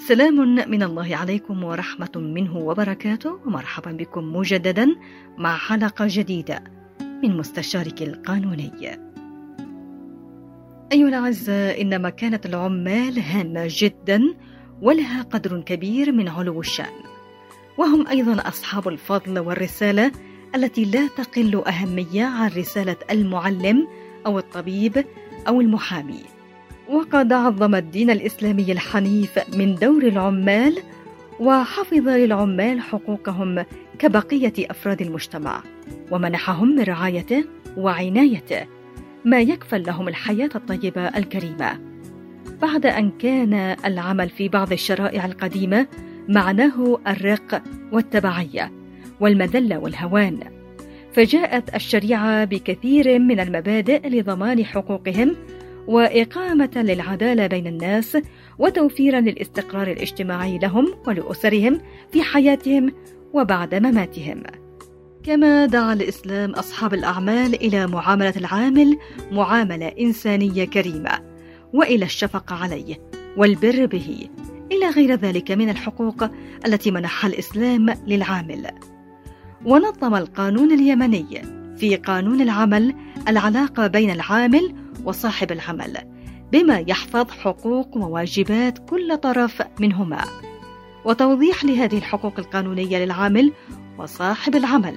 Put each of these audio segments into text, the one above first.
سلام من الله عليكم ورحمة منه وبركاته، ومرحبا بكم مجددا مع حلقة جديدة من مستشارك القانوني. أيها الأعزاء، إن مكانة العمال هامة جدا ولها قدر كبير من علو الشأن، وهم أيضا أصحاب الفضل والرسالة التي لا تقل أهمية عن رسالة المعلم أو الطبيب أو المحامي. وقد عظم الدين الإسلامي الحنيف من دور العمال، وحفظ للعمال حقوقهم كبقية أفراد المجتمع، ومنحهم من رعايته وعنايته ما يكفل لهم الحياة الطيبة الكريمة. بعد أن كان العمل في بعض الشرائع القديمة معناه الرق والتبعية والمذلة والهوان، فجاءت الشريعة بكثير من المبادئ لضمان حقوقهم وإقامة للعدالة بين الناس، وتوفيرا للاستقرار الاجتماعي لهم ولأسرهم في حياتهم وبعد مماتهم. كما دعا الإسلام أصحاب الأعمال إلى معاملة العامل معاملة إنسانية كريمة، وإلى الشفقة عليه والبر به، إلى غير ذلك من الحقوق التي منحها الإسلام للعامل. ونظم القانون اليمني في قانون العمل العلاقة بين العامل وصاحب العمل، بما يحفظ حقوق وواجبات كل طرف منهما، وتوضيح لهذه الحقوق القانونية للعامل وصاحب العمل،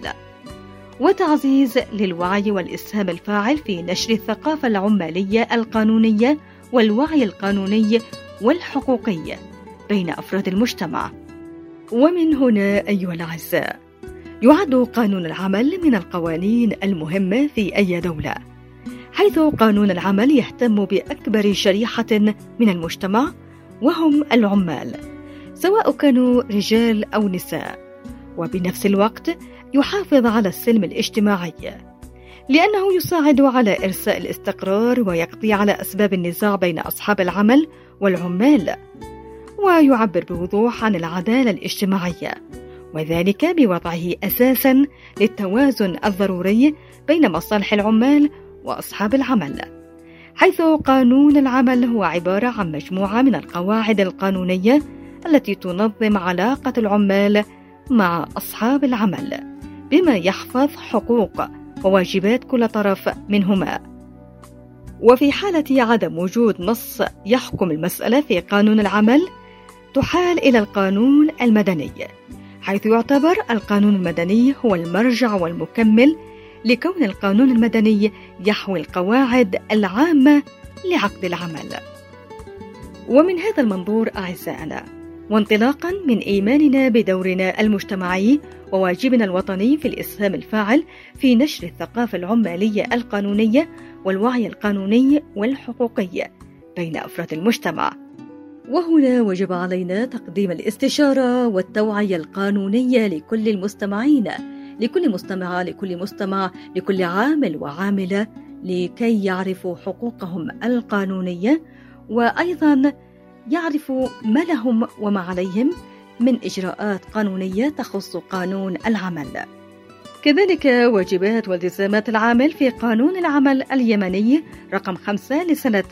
وتعزيز للوعي والإسهام الفاعل في نشر الثقافة العمالية القانونية والوعي القانوني والحقوقي بين أفراد المجتمع. ومن هنا أيها الأعزاء، يعد قانون العمل من القوانين المهمة في أي دولة، حيث قانون العمل يهتم بأكبر شريحة من المجتمع، وهم العمال، سواء كانوا رجال أو نساء، وبنفس الوقت يحافظ على السلم الاجتماعي، لأنه يساعد على إرساء الاستقرار ويقضي على أسباب النزاع بين أصحاب العمل والعمال، ويعبر بوضوح عن العدالة الاجتماعية، وذلك بوضعه أساسا للتوازن الضروري بين مصالح العمال وأصحاب العمل، حيث قانون العمل هو عبارة عن مجموعة من القواعد القانونية التي تنظم علاقة العمال مع أصحاب العمل، بما يحفظ حقوق وواجبات كل طرف منهما. وفي حالة عدم وجود نص يحكم المسألة في قانون العمل، تحال إلى القانون المدني، حيث يعتبر القانون المدني هو المرجع والمكمل، لكون القانون المدني يحوي القواعد العامة لعقد العمل. ومن هذا المنظور أعزائنا، وانطلاقا من إيماننا بدورنا المجتمعي وواجبنا الوطني في الإسهام الفاعل في نشر الثقافة العمالية القانونية والوعي القانوني والحقوقي بين أفراد المجتمع، وهنا وجب علينا تقديم الاستشارة والتوعية القانونية لكل المستمعين، لكل مستمع، لكل عامل وعاملة، لكي يعرفوا حقوقهم القانونية، وأيضا يعرفوا ما لهم وما عليهم من إجراءات قانونية تخص قانون العمل. كذلك واجبات والتزامات العامل في قانون العمل اليمني رقم 5 لسنة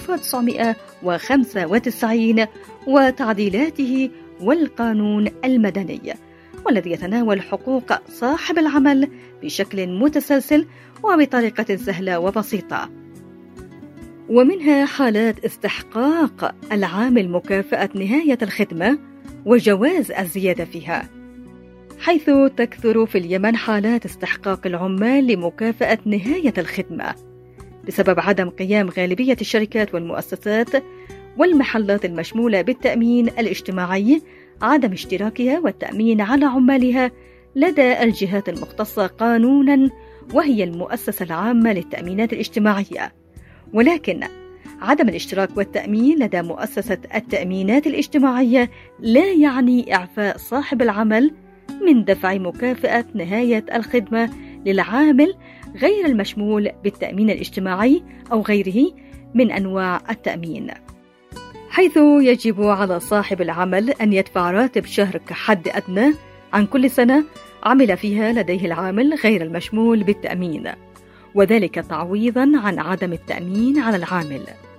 1995 وتعديلاته، والقانون المدني، والذي يتناول حقوق صاحب العمل بشكل متسلسل وبطريقة سهلة وبسيطة. ومنها حالات استحقاق العامل مكافأة نهاية الخدمة وجواز الزيادة فيها، حيث تكثر في اليمن حالات استحقاق العمال لمكافأة نهاية الخدمة بسبب عدم قيام غالبية الشركات والمؤسسات والمحلات المشمولة بالتأمين الاجتماعي عدم اشتراكها والتأمين على عمالها لدى الجهات المختصة قانونا، وهي المؤسسة العامة للتأمينات الاجتماعية. ولكن عدم الاشتراك والتأمين لدى مؤسسة التأمينات الاجتماعية لا يعني إعفاء صاحب العمل من دفع مكافأة نهاية الخدمة للعامل غير المشمول بالتأمين الاجتماعي أو غيره من أنواع التأمين، حيث يجب على صاحب العمل أن يدفع راتب شهر كحد أدنى عن كل سنة عمل فيها لديه العامل غير المشمول بالتأمين، وذلك تعويضا عن عدم التأمين على العامل.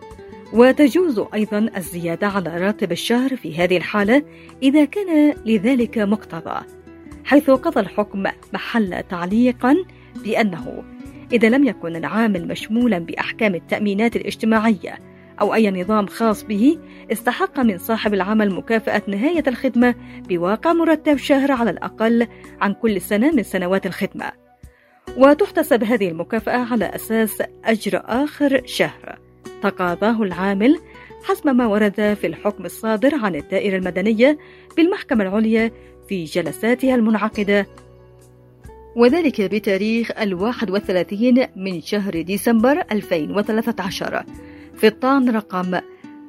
وتجوز أيضا الزيادة على راتب الشهر في هذه الحالة إذا كان لذلك مقتضى، حيث قضى الحكم محل تعليقا بأنه إذا لم يكن العامل مشمولا بأحكام التأمينات الاجتماعية أو أي نظام خاص به، استحق من صاحب العمل مكافأة نهاية الخدمة بواقع مرتب شهر على الأقل عن كل سنة من سنوات الخدمة، وتحتسب هذه المكافأة على أساس أجر آخر شهر تقاضاه العامل حسب ما ورد في الحكم الصادر عن الدائرة المدنية بالمحكمة العليا في جلساتها المنعقدة، وذلك بتاريخ 31 من شهر ديسمبر 2013 في الطعن رقم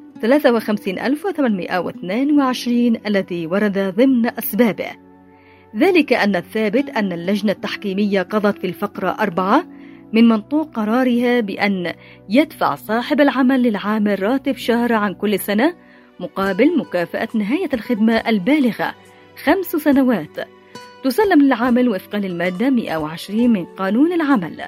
53822 الذي ورد ضمن أسبابه، ذلك أن الثابت أن اللجنة التحكيمية قضت في الفقرة 4 من منطوق قرارها بأن يدفع صاحب العمل للعامل راتب شهر عن كل سنة مقابل مكافأة نهاية الخدمة البالغة 5 سنوات تسلم للعامل وفقا للمادة 120 من قانون العمل.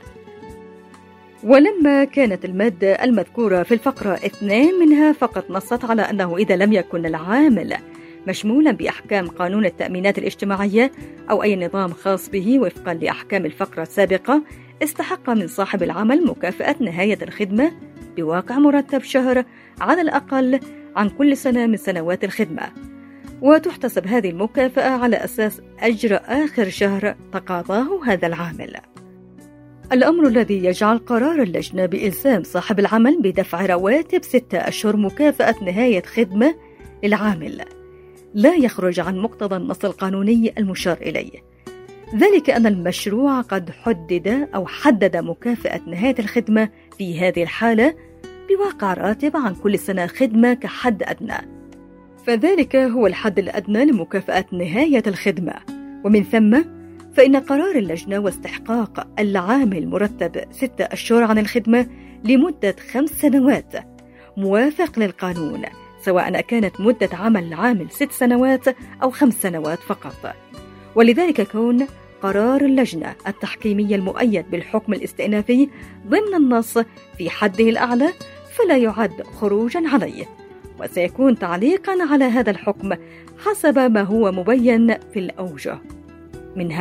ولما كانت المادة المذكورة في الفقرة 2 منها فقط نصت على أنه إذا لم يكن العامل مشمولا بأحكام قانون التأمينات الاجتماعية أو أي نظام خاص به وفقا لأحكام الفقرة السابقة، استحق من صاحب العمل مكافأة نهاية الخدمة بواقع مرتب شهر على الأقل عن كل سنة من سنوات الخدمة، وتحتسب هذه المكافأة على أساس أجر آخر شهر تقاضاه هذا العامل. الأمر الذي يجعل قرار اللجنة بإلزام صاحب العمل بدفع رواتب 6 أشهر مكافأة نهاية خدمة للعامل لا يخرج عن مقتضى النص القانوني المشار إليه، ذلك أن المشروع قد حدد مكافأة نهاية الخدمة في هذه الحالة بواقع راتب عن كل سنة خدمة كحد أدنى، فذلك هو الحد الأدنى لمكافأة نهاية الخدمة، ومن ثم فإن قرار اللجنة واستحقاق العامل مرتب 6 أشهر عن الخدمة لمدة 5 سنوات موافق للقانون، سواء كانت مدة عمل العامل 6 سنوات أو 5 سنوات فقط. ولذلك كون قرار اللجنة التحكيمية المؤيد بالحكم الاستئنافي ضمن النص في حده الأعلى فلا يعد خروجا عليه، وسيكون تعليقا على هذا الحكم حسب ما هو مبين في الأوجه. من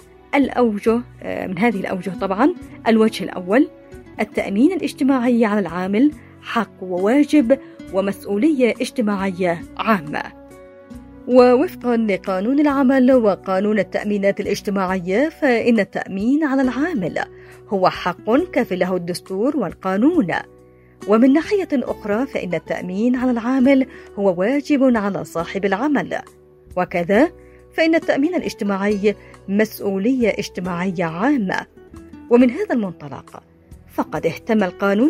هذه الأوجه طبعا: الوجه الأول، التأمين الاجتماعي على العامل حق وواجب ومسؤولية اجتماعية عامة، ووفقا لقانون العمل وقانون التأمينات الاجتماعية فإن التأمين على العامل هو حق كفله الدستور والقانون، ومن ناحية أخرى فإن التأمين على العامل هو واجب على صاحب العمل، وكذا فإن التأمين الاجتماعي مسؤولية اجتماعية عامة. ومن هذا المنطلق فقد اهتم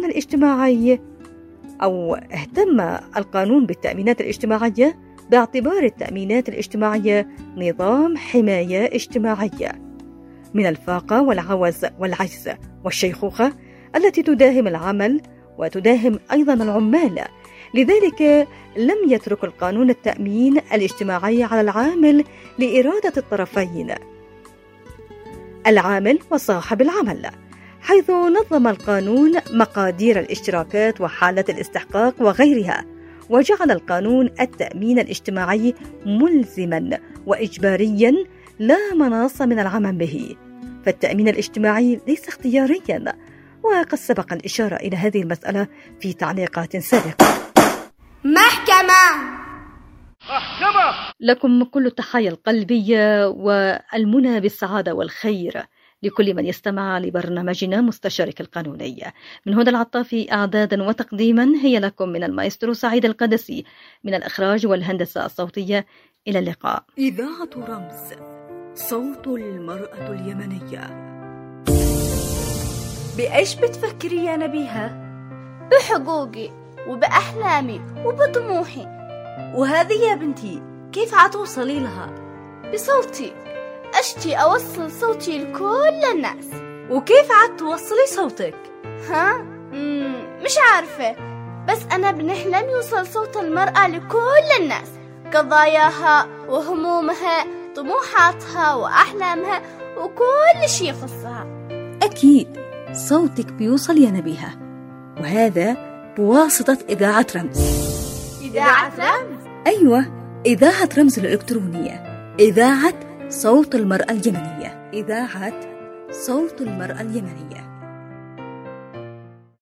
القانون بالتأمينات الاجتماعية باعتبار التأمينات الاجتماعية نظام حماية اجتماعية من الفاقة والعوز والعجز والشيخوخة التي تداهم العمل وتداهم أيضا العمال. لذلك لم يترك القانون التأمين الاجتماعي على العامل لإرادة الطرفين، العامل وصاحب العمل، حيث نظم القانون مقادير الاشتراكات وحالة الاستحقاق وغيرها، وجعل القانون التأمين الاجتماعي ملزما وإجباريا لا مناص من العمل به، فالتأمين الاجتماعي ليس اختياريا، وقد سبق الإشارة إلى هذه المسألة في تعليقات سابقة. محكمة لكم كل التحايا القلبية والمنى بالسعادة والخير لكل من يستمع لبرنامجنا مستشارك القانوني. من هدى العطافي إعدادا وتقديما، هي لكم من المايسترو سعيد القدسي، من الإخراج والهندسة الصوتية. إلى اللقاء. إذاعة رمز، صوت المرأة اليمنية. بإيش بتفكري يا نبيهة؟ بحقوقي وبأحلامي وبطموحي. وهذه يا بنتي كيف عتوصلي لها؟ بصوتي، أشتي أوصل صوتي لكل الناس. وكيف عتوصلي صوتك؟ مش عارفة، بس أنا بنحلم يوصل صوت المرأة لكل الناس، قضاياها وهمومها، طموحاتها وأحلامها وكل شيء يخصها. أكيد صوتك بيوصل يا نبيهة، وهذا بواسطة إذاعة رمز. إذاعة رمز؟ أيوة، إذاعة رمز الإلكترونية، إذاعة صوت المرأة اليمنية، إذاعة صوت المرأة اليمنية.